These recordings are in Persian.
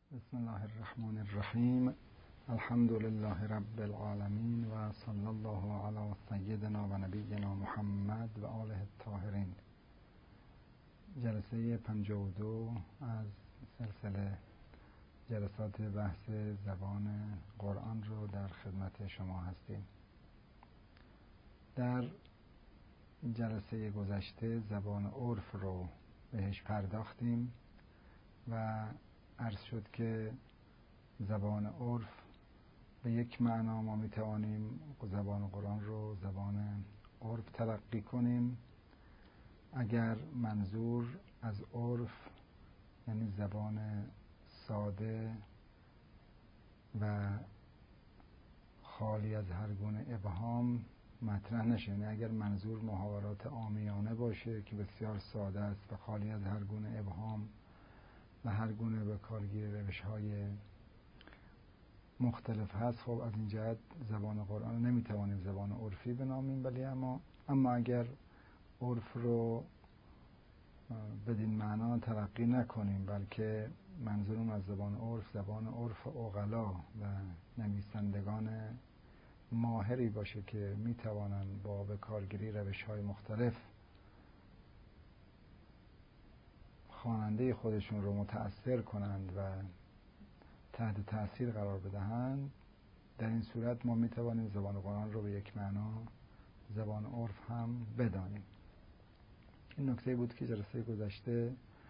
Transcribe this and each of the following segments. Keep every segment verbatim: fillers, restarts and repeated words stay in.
بسم الله الرحمن الرحیم. الحمد لله رب العالمین و صلی الله علی سیدنا و نبینا محمد و آله الطاهرین. جلسه پنجاه و دو از سلسله جلسات بحث زبان قرآن رو در خدمت شما هستیم. در جلسه گذشته زبان عرف رو بهش پرداختیم و عرض شد که زبان عرف به یک معنا ما می توانیم زبان قرآن رو زبان عرف تلقی کنیم اگر منظور از عرف یعنی زبان ساده و خالی از هر گونه ابهام مطرح نشه، یعنی اگر منظور محاورات عامیانه باشه که بسیار ساده است و خالی از هر گونه ابهام و هر گونه به کارگیری روش‌های مختلف هست، خب از این جهت زبان قرآن رو نمیتوانیم زبان عرفی بنامیم، ولی اما اما اگر عرف رو بدین معنا تلقی نکنیم بلکه منظورم از زبان عرف زبان عرف عقلا و نویسندگان ماهری باشه که میتوانند با به کارگیری روش‌های مختلف خواننده خودشون رو متأثر کنند و تحت تأثیر قرار بدهند، در این صورت ما میتوانیم زبان قرآن رو به یک معنا زبان عرف هم بدانیم. این نکته بود که جلسه گذشته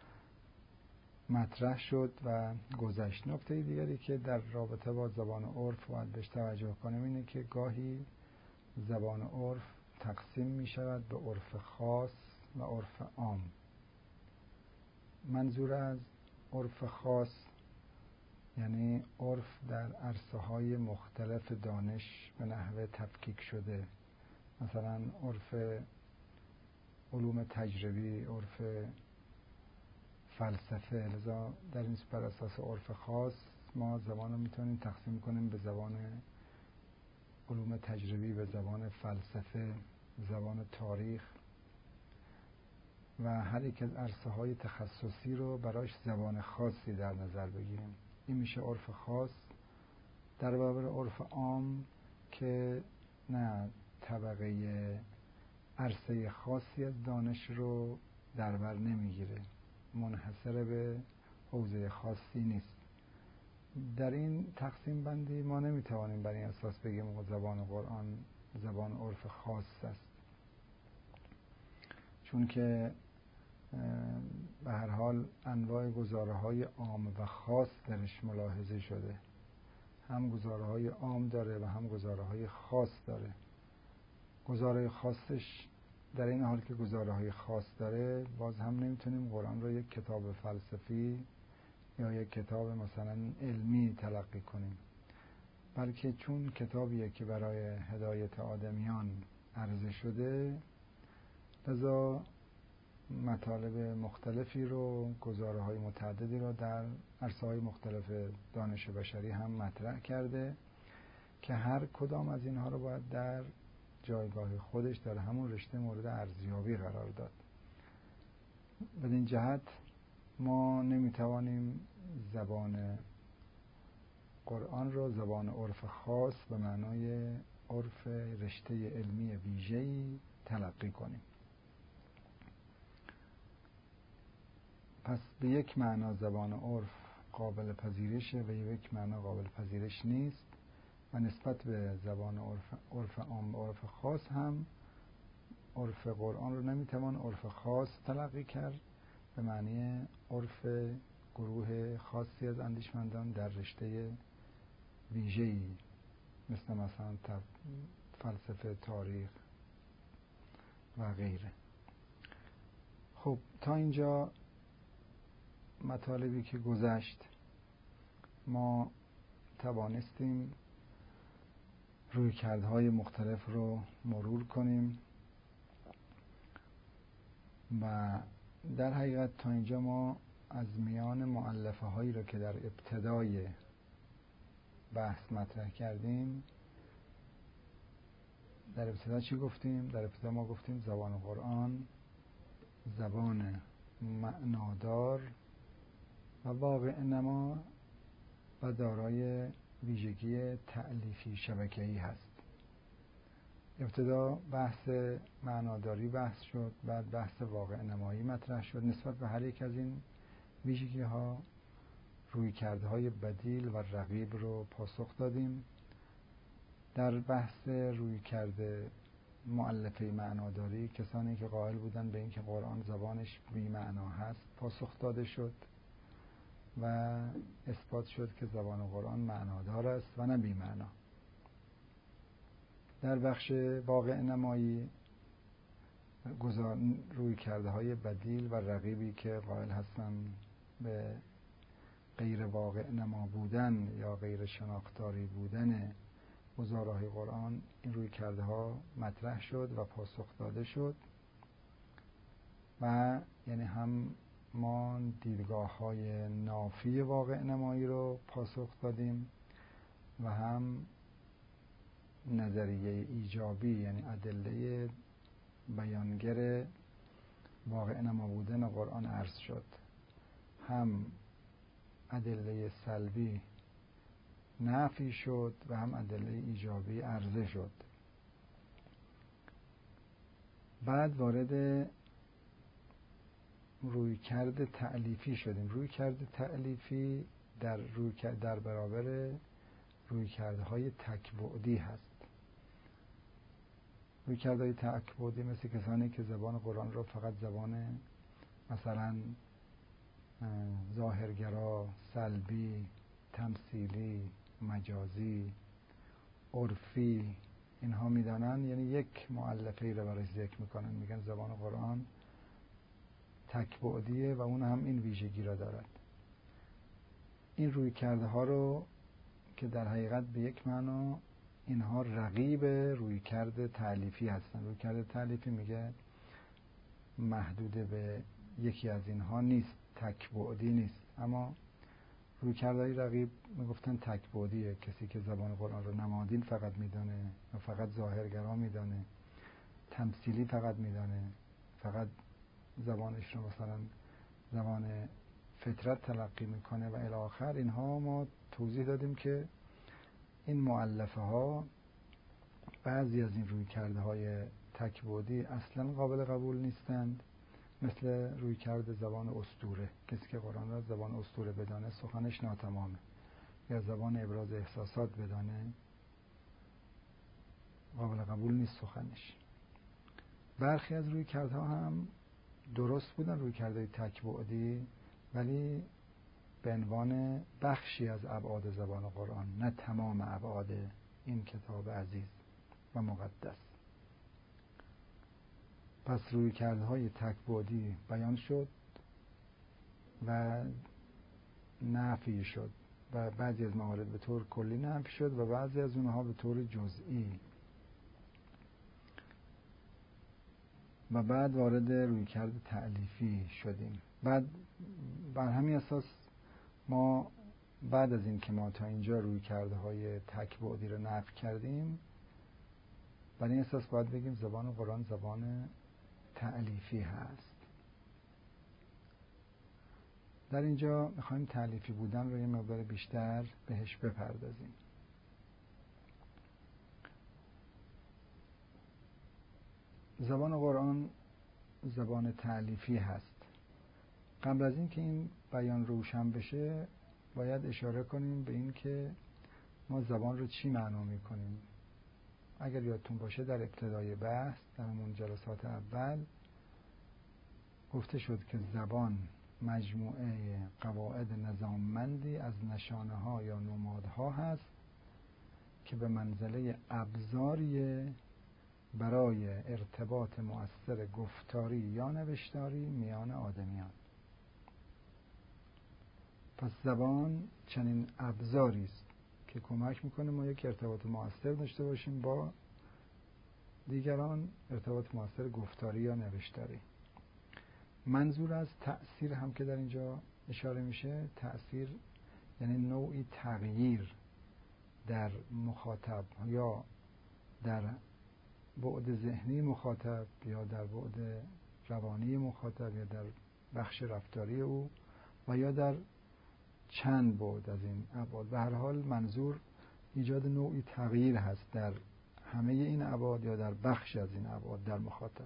مطرح شد و گذشت. نکته دیگری که در رابطه با زبان عرف باید بهش توجه کنیم اینه که گاهی زبان عرف تقسیم می شود به عرف خاص و عرف عام. منظور از عرف خاص یعنی عرف در عرصه های مختلف دانش به نحو تفکیک شده، مثلا عرف علوم تجربی، عرف فلسفه. لذا در این بر اساس عرف خاص ما زبان رو میتونیم تقسیم کنیم به زبان علوم تجربی، به زبان فلسفه، زبان تاریخ و هر یک از عرصه های تخصصی رو براش زبان خاصی در نظر بگیریم. این میشه عرف خاص. در برابر عرف عام که نه طبقه عرصه خاصی از دانش رو در بر نمیگیره، منحصر به حوزه خاصی نیست. در این تقسیم بندی ما نمیتوانیم بر این اساس بگیم زبان قرآن زبان عرف خاص است، چون که به هر حال انواع گزاره‌های عام و خاص درش ملاحظه شده. هم گزاره‌های عام داره و هم گزاره‌های خاص داره. گزاره خاصش در این حال که گزاره‌های خاص داره، باز هم نمیتونیم قرآن رو یک کتاب فلسفی یا یک کتاب مثلا علمی تلقی کنیم، بلکه چون کتابیه که برای هدایت آدمیان عرضه شده، لذا مطالب مختلفی رو، گزاره‌های متعددی رو در عرصه‌های مختلف دانش بشری هم مطرح کرده که هر کدام از اینها رو باید در جایگاه خودش در همون رشته مورد ارزیابی قرار داد. بدین جهت ما نمیتوانیم زبان قرآن رو زبان عرف خاص به معنای عرف رشته علمی ویژه‌ای تلقی کنیم. پس به یک معنا زبان عرف قابل پذیرشه و به یک معنا قابل پذیرش نیست و نسبت به زبان عرف عرف عام و عرف خاص هم عرف قرآن رو نمیتوان عرف خاص تلقی کرد به معنی عرف گروه خاصی از اندیشمندان در رشته ویژه‌ای مثل مثلا فلسفه، تاریخ و غیره. خب تا اینجا مطالبی که گذشت ما توانستیم رویکردهای مختلف رو مرور کنیم و در حقیقت تا اینجا ما از میان مؤلفه هایی رو که در ابتدای بحث مطرح کردیم، در ابتدا چی گفتیم؟ در ابتدا ما گفتیم زبان قرآن زبان معنادار و واقع نما و دارای ویژگی تألیفی شبکه‌ای هست. ابتدا بحث معناداری بحث شد، بعد بحث واقع نمایی مطرح شد. نسبت به هر یک از این ویژگی ها رویکردهای بدیل و رقیب رو پاسخ دادیم. در بحث رویکرد مؤلفه معناداری کسانی که قائل بودن به اینکه قرآن زبانش بی معنا هست پاسخ داده شد و اثبات شد که زبان قرآن معنادار است و نه بی معنا. در بخش واقع نمایی رویکرده های بدیل و رقیبی که قائل هستن به غیر واقع نما بودن یا غیر شناختاری بودن گزارهای قرآن، این رویکرده ها مطرح شد و پاسخ داده شد و یعنی هم ما دیدگاه های نافی واقع نمایی رو پاسخ دادیم و هم نظریه ایجابی یعنی ادله بیانگر واقع نما بودن قرآن عرض شد. هم ادله سلبی نفی شد و هم ادله ایجابی عرضه شد. بعد وارد رویکرد تألیفی شدیم. رویکرد تألیفی در روی در برابر رویکردهای تک‌بعدی هست. رویکردهای تک‌بعدی مثل کسانی که زبان قرآن را فقط زبان مثلا ظاهرگرا، سلبی، تمثیلی، مجازی، عرفی اینها میدانن، یعنی یک مؤلفه را برای ذکر میکنن، میگن زبان قرآن تک‌بعدیه و اون هم این ویژگی را دارد. این رویکرده ها رو که در حقیقت به یک معنا اینها رقیب رویکرد تألیفی هستن. رویکرد تألیفی میگه محدود به یکی از اینها نیست، تک‌بعدی نیست، اما رویکردهای رقیب میگفتن تک‌بعدیه، کسی که زبان قرآن رو نمادین فقط میدانه و فقط ظاهرگرا میدانه، تمثیلی فقط میدانه، فقط زبانش رو مثلا زبان فطرت تلقی میکنه و الی آخر. اینها ما توضیح دادیم که این مؤلفه ها بعضی از این رویکرده های تک‌بعدی اصلا قابل قبول نیستند، مثل رویکرد زبان اسطوره. کسی که قرآن را زبان اسطوره بدانه سخنش ناتمامه، یا زبان ابراز احساسات بدانه قابل قبول نیست سخنش. برخی از رویکردها هم درست بودن، رویکردهای تک‌بعدی، ولی به عنوان بخشی از ابعاد زبان قرآن، نه تمام ابعاد این کتاب عزیز و مقدس. پس رویکردهای تک‌بعدی بیان شد و نفی شد و بعضی از موارد به طور کلی نفی شد و بعضی از اونها به طور جزئی. و بعد وارد رویکرد تألیفی شدیم. بعد بر همین اساس ما بعد از این که ما تا اینجا رویکردهای تک‌بعدی رو نفی کردیم، بر این اساس باید بگیم زبان قرآن زبان تألیفی هست. در اینجا میخوایم تألیفی بودن رو یه مقدار بیشتر بهش بپردازیم. زبان قرآن زبان تألیفی هست. قبل از این که این بیان روشن بشه باید اشاره کنیم به این که ما زبان رو چی معنا میکنیم. اگر یادتون باشه در ابتدای بحث در همون جلسات اول گفته شد که زبان مجموعه قواعد نظاممندی از نشانه ها یا نمادها هست که به منزله ابزاری برای ارتباط مؤثر گفتاری یا نوشتاری میان آدمیان. پس زبان چنین ابزاری است که کمک میکنه ما یک ارتباط مؤثر داشته باشیم با دیگران، ارتباط مؤثر گفتاری یا نوشتاری. منظور از تأثیر هم که در اینجا اشاره میشه، تأثیر یعنی نوعی تغییر در مخاطب یا در بعد ذهنی مخاطب یا در بعد روانی مخاطب یا در بخش رفتاری او و یا در چند بعد از این ابعاد. به هر حال منظور ایجاد نوعی تغییر هست در همه این ابعاد یا در بخش از این ابعاد در مخاطب.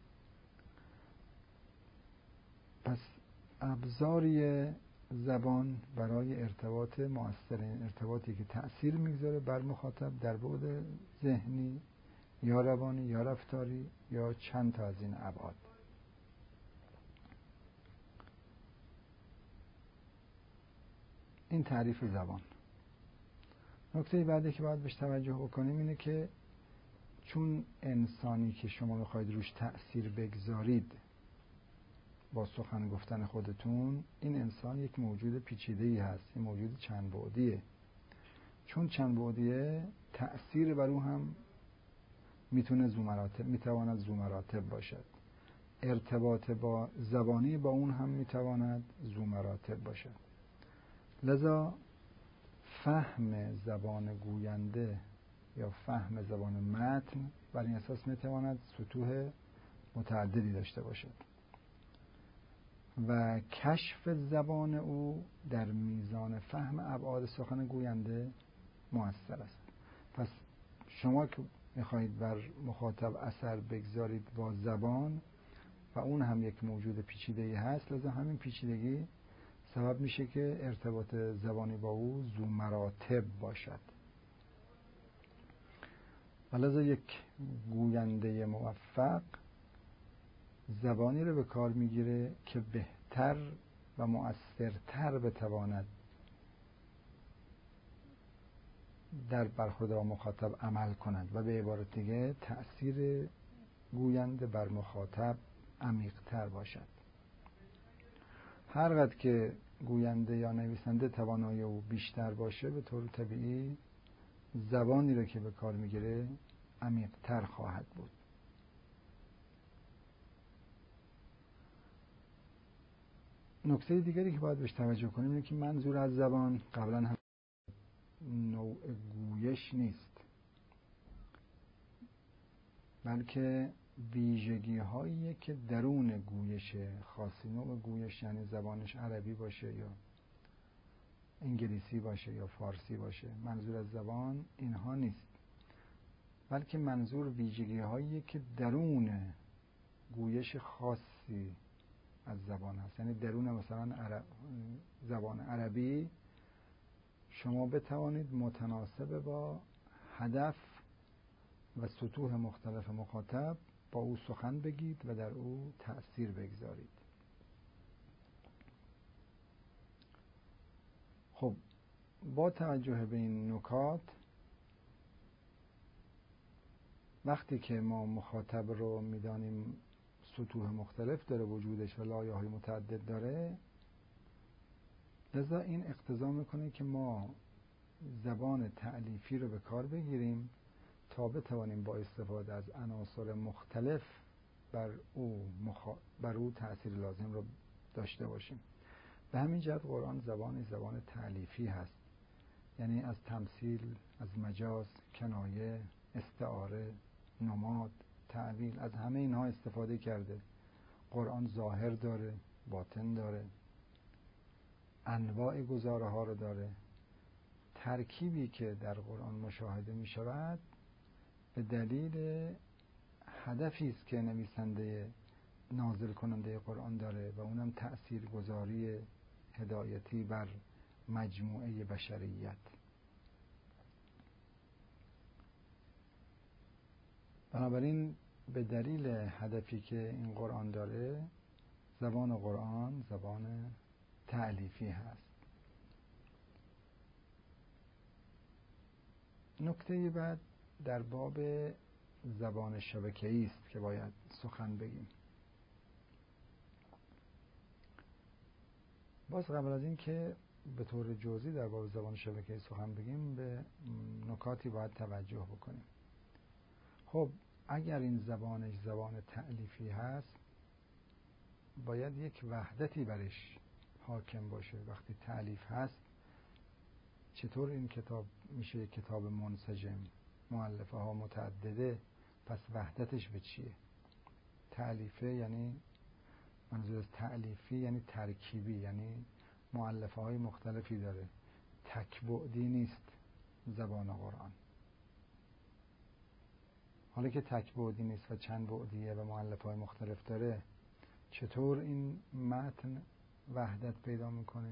پس ابزاری زبان برای ارتباط مؤثرین، ارتباطی که تأثیر میگذاره بر مخاطب در بعد ذهنی یا روانی یا رفتاری یا چند تا از این ابعاد. این تعریف زبان. نکته بعدی که باید بهش توجه بکنیم اینه که چون انسانی که شما میخواید روش تأثیر بگذارید با سخن گفتن خودتون، این انسان یک موجود پیچیده‌ای هست، این موجود چند بعدیه. چون چند بعدیه، تأثیر بر او هم میتونه ذو مراتب میتواند ذو مراتب باشد. ارتباط با زبانی با اون هم میتواند ذو مراتب باشد. لذا فهم زبان گوینده یا فهم زبان متن بر این اساس میتواند سطوح متعددی داشته باشد و کشف زبان او در میزان فهم ابعاد سخن گوینده مؤثر است. پس شما که میخواهید بر مخاطب اثر بگذارید با زبان و اون هم یک موجود پیچیده‌ای هست، لذا همین پیچیدگی سبب میشه که ارتباط زبانی با او ذو مراتب باشد. و لذا یک گوینده موفق زبانی رو به کار میگیره که بهتر و مؤثرتر بتواند در برخورد با مخاطب عمل کند و به عبارت دیگه تأثیر گوینده بر مخاطب عمیق‌تر باشد. هر قدر که گوینده یا نویسنده توانایی او بیشتر باشه، به طور طبیعی زبانی رو که به کار میگیره عمیق‌تر خواهد بود. نکته دیگری که باید بهش توجه کنیم اینه که منظور از زبان قبلا هم نوع گویش نیست، بلکه ویژگی هایی که درون گویش خاصی. نوع گویش یعنی زبانش عربی باشه یا انگلیسی باشه یا فارسی باشه. منظور از زبان اینها نیست، بلکه منظور ویژگی هایی که درون گویش خاصی از زبان هست. یعنی درون مثلا عرب، زبان عربی شما بتوانید متناسب با هدف و سطوح مختلف مخاطب با او سخن بگید و در او تأثیر بگذارید. خب با توجه به این نکات، وقتی که ما مخاطب رو میدانیم سطوح مختلف داره وجودش و لایه‌های متعدد داره، لذا این اقتضا میکنه که ما زبان تألیفی رو به کار بگیریم تا بتوانیم با استفاده از عناصر مختلف بر او مخ... بر او تأثیر لازم رو داشته باشیم. به همین جهت قرآن زبان زبان تألیفی هست، یعنی از تمثیل، از مجاز، کنایه، استعاره، نماد، تعبیر، از همه اینها استفاده کرده. قرآن ظاهر داره، باطن داره، انواع گزاره ها رو داره. ترکیبی که در قرآن مشاهده می شود به دلیل هدفی است که نویسنده نازل کننده قرآن داره و اونم تأثیر گذاری هدایتی بر مجموعه بشریت. بنابراین به دلیل هدفی که این قرآن داره، زبان قرآن زبان تألیفی هست. نکته بعد در باب زبان شبکه‌ای است که باید سخن بگیم. باز قبل از این که به طور جزئی در باب زبان شبکه‌ای سخن بگیم، به نکاتی باید توجه بکنیم. خب اگر این زبانش زبان تألیفی هست، باید یک وحدتی برش حاکم باشه. وقتی تألیف هست، چطور این کتاب میشه کتاب منسجم، مؤلفه ها متعدده، پس وحدتش به چیه؟ تألیفه یعنی منظور از تألیفی یعنی ترکیبی، یعنی مؤلفه های مختلفی داره، تک بعدی نیست زبان قرآن. حالا که تک بعدی نیست و چند بعدیه و مؤلفه های مختلف داره، چطور این متن وحدت پیدا میکنه؟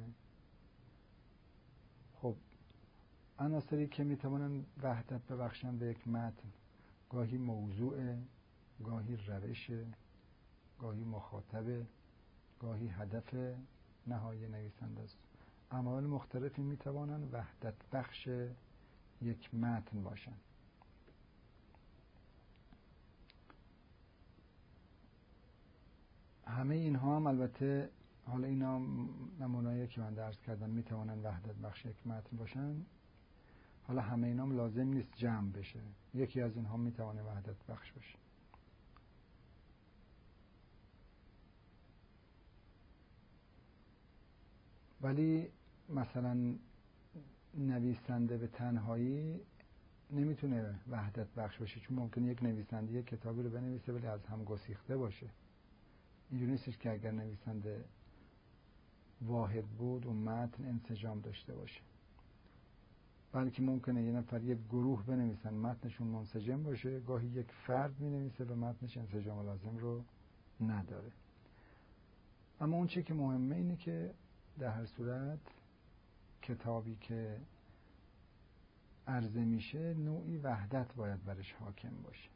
خب عناصری که میتوانن وحدت ببخشن به یک متن، گاهی موضوع، گاهی روش، گاهی مخاطب، گاهی هدف نهایی نویسنده است. عوامل مختلفی میتوانن وحدت بخش یک متن باشن. همه اینها هم البته، حالا اینا نمونه‌ای که من درس کردم میتوانن وحدت بخش یک متن باشن، حالا همه اینا هم لازم نیست جمع بشه، یکی از اینها میتونه وحدت بخش باشه. ولی مثلا نویسنده به تنهایی نمیتونه وحدت بخش باشه، چون ممکنه یک نویسنده یک کتابی رو بنویسه ولی از هم گسیخته باشه. اینجوری نیستش که اگر نویسنده واحد بود و متن انسجام داشته باشه، بلکه ممکنه یه نفر یک گروه بنویسن متنشون منسجم باشه، گاهی یک فرد مینویسه و متنش انسجام لازم رو نداره. اما اون چی که مهمه اینه که در هر صورت کتابی که عرضه میشه نوعی وحدت باید برش حاکم باشه.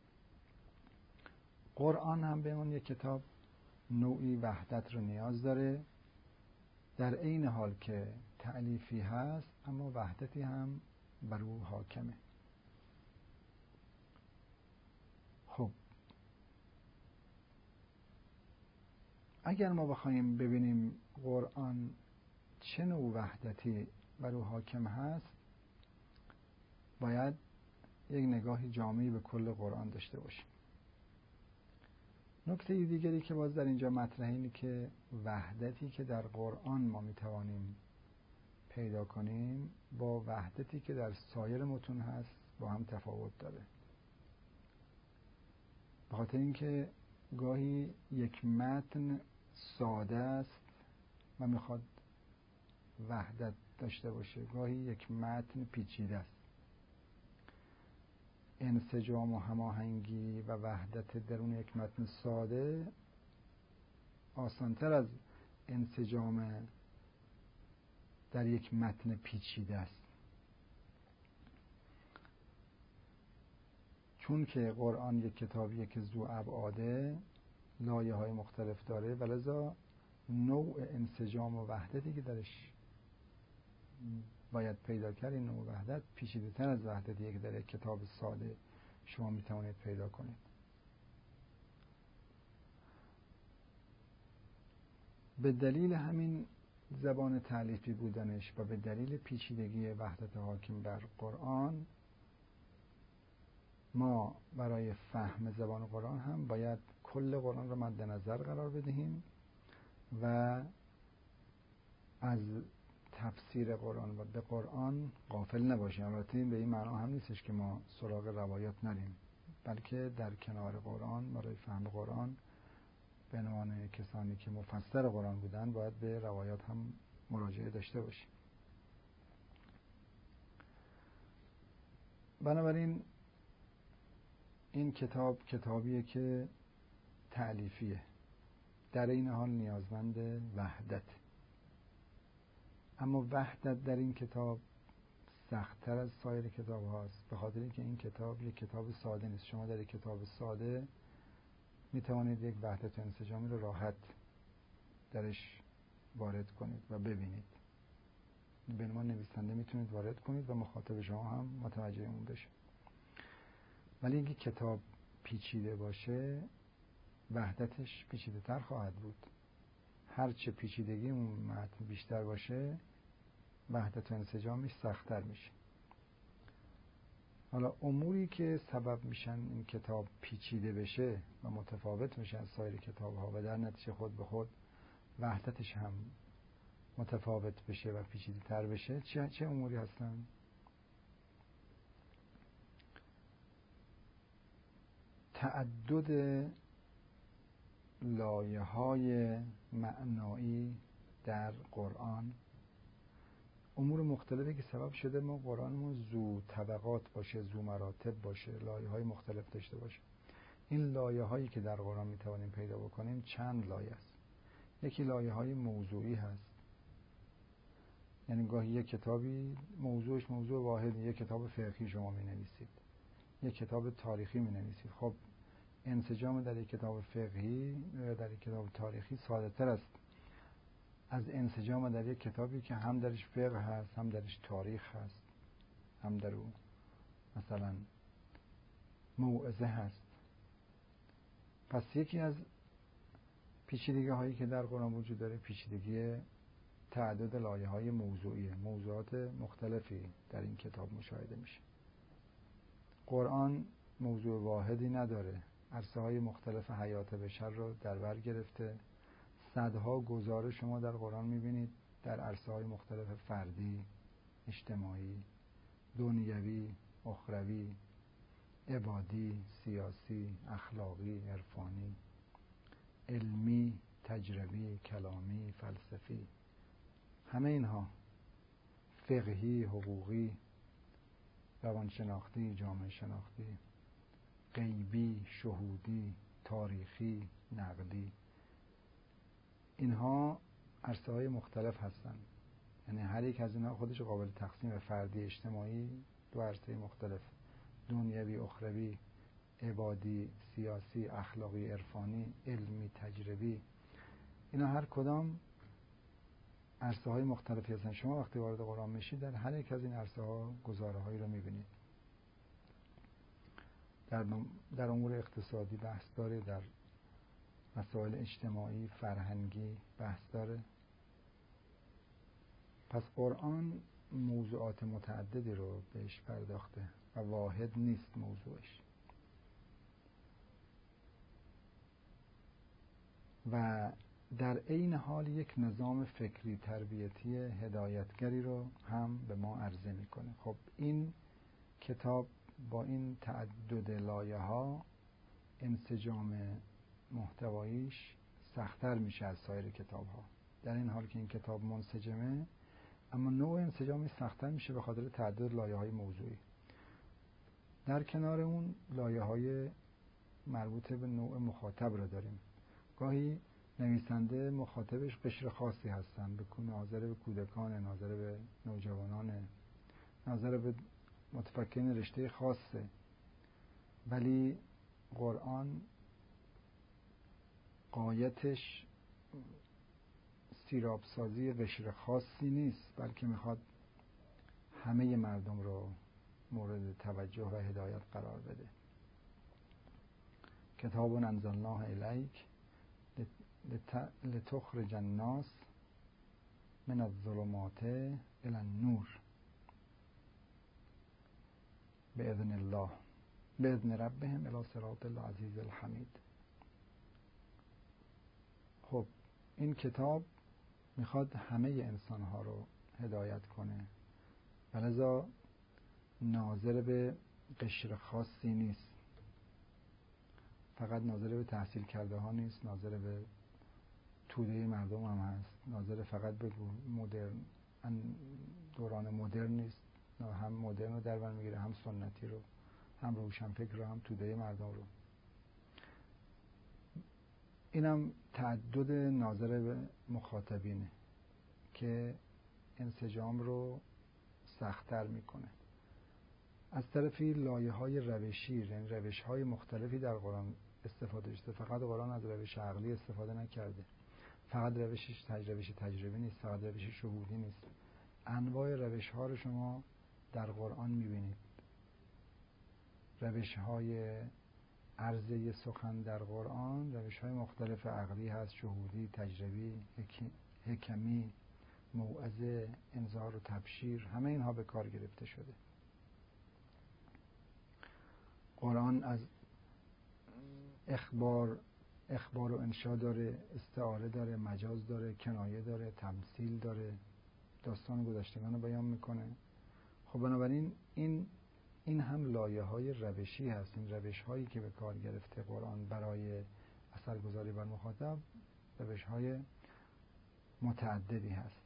قرآن هم به اون یک کتاب نوعی وحدت رو نیاز داره، در عین حال که تألیفی هست اما وحدتی هم بر او حاکمه. خب اگر ما بخوایم ببینیم قرآن چه نوع وحدتی بر او حاکم هست، باید یک نگاهی جامعی به کل قرآن داشته باشیم. نکته دیگری که باز در اینجا مطرحه اینه که وحدتی که در قرآن ما میتوانیم پیدا کنیم با وحدتی که در سایر متون هست با هم تفاوت داره. به خاطر اینکه گاهی یک متن ساده است و میخواد وحدت داشته باشه، گاهی یک متن پیچیده است. انسجام و هماهنگی و وحدت درون یک متن ساده آسانتر از انسجام در یک متن پیچیده است. چون که قرآن یک کتابیه که ذو ابعاده، لایه های مختلف داره، ولذا نوع انسجام و وحدتی که درش باید پیدا کرد، این نوع وحدت پیچیده تر از وحدتی که در یک کتاب ساده شما میتوانید پیدا کنید. به دلیل همین زبان تألیفی بودنش و به دلیل پیچیدگی وحدت حاکم بر قرآن، ما برای فهم زبان قرآن هم باید کل قرآن رو مد نظر قرار بدهیم و از تفسیر قرآن و به قرآن غافل نباشیم. البته این به این معنا هم نیستش که ما سراغ روایات نریم، بلکه در کنار قرآن برای فهم قرآن به عنوان کسانی که مفسر قرآن بودن باید به روایات هم مراجعه داشته باشیم. بنابراین این کتاب کتابیه که تألیفیه، در این حال نیازمند وحدت. اما وحدت در این کتاب سخت‌تر از سایر کتاب هاست، به خاطر اینکه این کتاب یک کتاب ساده نیست. شما در یک کتاب ساده می توانید یک وحدت و انسجامی رو راحت درش وارد کنید و ببینید. به عنوان نویسنده میتونید وارد کنید و مخاطب شما هم متوجه اون بشه. ولی اینکه کتاب پیچیده باشه، وحدتش پیچیده تر خواهد بود. هرچه پیچیدگی اون متن بیشتر باشه، وحدت و انسجامش سخت‌تر میشه. حالا اموری که سبب میشن این کتاب پیچیده بشه و متفاوت میشه از سایر کتاب‌ها و در نتیجه خود به خود وحدتش هم متفاوت بشه و پیچیده تر بشه، چه چه اموری هستن؟ تعدد لایه‌های معنایی در قرآن، امور مختلفی که سبب شده ما قرآنمون ذو طبقات باشه، ذو مراتب باشه، لایه های مختلف داشته باشه. این لایه هایی که در قرآن میتوانیم پیدا بکنیم چند لایه است. یکی لایه های موضوعی هست، یعنی گاهی یک کتابی موضوعش موضوع واحد، یک کتاب فقهی شما می نویسید، یک کتاب تاریخی می نویسید. خب انسجام در یک کتاب فقهی و در یک کتاب تاریخی ساده تر است از انسجام در یک کتابی که هم درش فقه هست، هم درش تاریخ هست، هم در اون مثلا موعظه هست. پس یکی از پیچیدگی هایی که در قرآن وجود داره پیچیدگی تعدد لایه های موضوعیه. موضوعات مختلفی در این کتاب مشاهده میشه. قرآن موضوع واحدی نداره، عرصه های مختلف حیات بشر رو در بر گرفته. صدها گزاره شما در قرآن میبینید در عرصه های مختلف، فردی، اجتماعی، دنیوی، اخروی، عبادی، سیاسی، اخلاقی، عرفانی، علمی، تجربی، کلامی، فلسفی، همه اینها، فقهی، حقوقی، روانشناختی، جامعه شناختی، غیبی، شهودی، تاریخی، نقدی، اینها عرصه های مختلف هستند. یعنی هر یک از اینها خودش قابل تقسیم، فردی، اجتماعی، دو عرصه مختلف، دنیوی، اخروی، عبادی، سیاسی، اخلاقی، عرفانی، علمی، تجربی، اینا هر کدام عرصه های مختلفی هستند. شما وقتی وارد قرآن میشید در هر یک از این عرصه ها گزاره هایی رو میبینید. در در امور اقتصادی بحث داره، در مسائل اجتماعی، فرهنگی بحث داره. پس قرآن موضوعات متعددی رو بهش پرداخته و واحد نیست موضوعش. و در عین حال یک نظام فکری تربیتی هدایتگری رو هم به ما عرضه میکنه. خب این کتاب با این تعدد لایه ها انسجام محتواییش سخت‌تر میشه از سایر کتاب ها. در این حال که این کتاب منسجمه، اما نوع انسجامی سخت‌تر میشه به خاطر تعدد لایه های موضوعی. در کنار اون لایه های مربوط به نوع مخاطب رو داریم. گاهی نویسنده مخاطبش قشر خاصی هستن، به ناظر به کودکان، ناظر به نوجوانان، ناظر به متفکرین رشته خاصه. ولی قرآن غایتش سیرابسازی قشر خاصی نیست، بلکه میخواد همه مردم رو مورد توجه و هدایت قرار بده. کتاب انزلناه الیک لتخرج الناس من الظلمات الی النور باذن الله باذن ربهم الی صراط العزیز الحمید. خب این کتاب میخواد همه انسانها رو هدایت کنه و لذا ناظر به قشر خاصی نیست، فقط ناظر به تحصیل کرده ها نیست، ناظر به توده مردم هم هست، ناظر فقط به مدرن دوران مدرن نیست، هم مدرن رو در بر میگیره، هم سنتی رو، هم روشنفکر رو، هم توده مردم رو. اینم تعدد ناظر به مخاطبینه که انسجام رو سخت‌تر میکنه. از طرفی لایه های روشی، یعنی روش های مختلفی در قرآن استفاده شده. فقط قرآن از روش عقلی استفاده نکرده، فقط روشش روش تجربی نیست، فقط روش شهودی نیست. انواع روش ها رو شما در قرآن میبینید. روش های عرضه سخن در قرآن روش های مختلف عقلی هست، شهودی، تجربی، حکمی، موعظه، انذار و تبشیر، همه اینها به کار گرفته شده. قرآن از اخبار اخبار و انشا داره، استعاره داره، مجاز داره، کنایه داره، تمثیل داره، داستان گذشتگان رو بیان میکنه. خب بنابراین این این هم لایه های روشی هست. این روش هایی که به کار گرفته قرآن برای اثرگذاری بر مخاطب روش های متعددی هست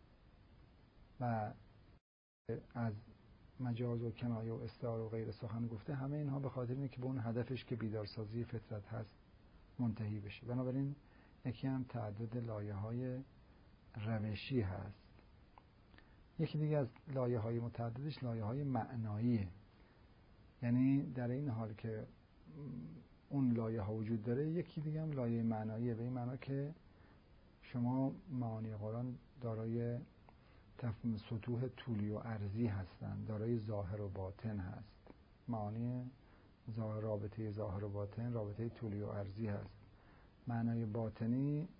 و از مجاز و کنایه و استعاره و غیر سخن گفته، همه اینها به خاطر اینه که به اون هدفش که بیدارسازی فطرت هست منتهی بشه. بنابراین یکی هم تعدد لایه های روشی هست. یکی دیگه از لایه های متعددش لایه های معناییه، یعنی در این حال که اون لایه ها وجود داره، یکی دیگه هم لایه معناییه، به این معنا که شما معانی قرآن دارای سطوح طولی و عرضی هستند، دارای ظاهر و باطن هست. معانی ظاهر، رابطه ظاهر و باطن رابطه طولی و عرضی هست. معنای باطنی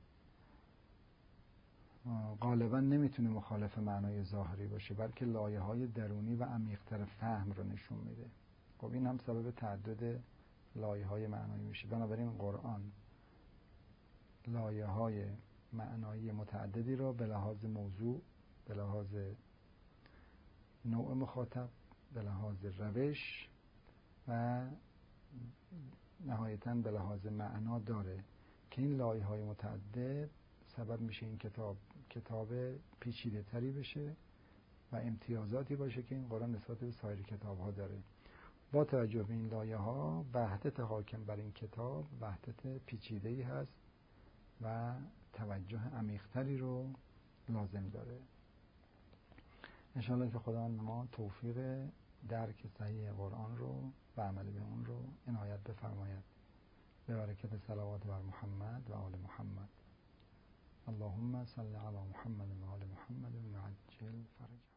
غالبا نمیتونه مخالف معنای ظاهری باشه، بلکه لایه های درونی و عمیق‌تر فهم رو نشون میده. خب این هم سبب تعدد لایه های معنایی میشه. بنابراین قرآن لایه های معنایی متعددی را به لحاظ موضوع، به لحاظ نوع مخاطب، به لحاظ روش و نهایتاً به لحاظ معنا داره که این لایه های متعدد سبب میشه این کتاب کتاب پیچیده تری بشه و امتیازاتی باشه که این قرآن نسبت به سایر کتاب ها داره. با توجه به این لایه ها، وحدت حاکم بر این کتاب وحدت پیچیده‌ای هست و توجه عمیق‌تری رو لازم داره. انشاءالله که خداوند ما توفیق درک صحیح قرآن رو و عمل به اون رو عنایت بفرماید. به برکت صلوات بر محمد و آل محمد. اللهم صل علی محمد و آل محمد و عجل فرج